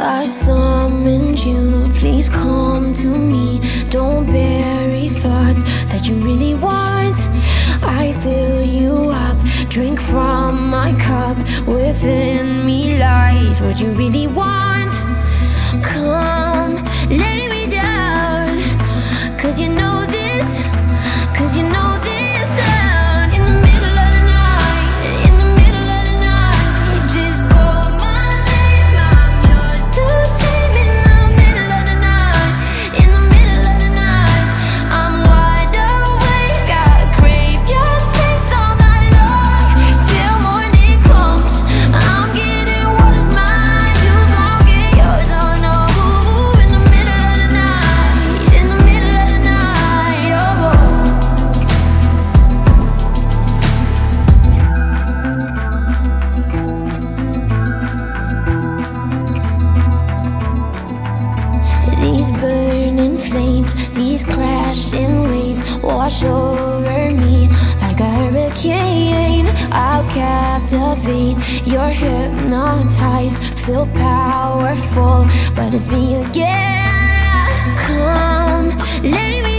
I summoned you, please come to me. Don't bury thoughts that you really want. I fill you up, drink from my cup. Within me lies what you really want. Come, lay me down, 'cause you know this, 'cause you know this sound. In the middle of the night, in the middle of the night, just call my name, I'm yours to tame. In the middle of the night, in the middle of the night, I'm wide awake, I crave your taste all night long. Till morning comes, I'm getting what is mine, you gon' get yours, oh no. In the middle of the night, in the middle of the night, oh. These burning flames, these crashing waves wash over me like a hurricane. I'll captivate, you're hypnotized, feel powerful, but it's me again. Come, lay me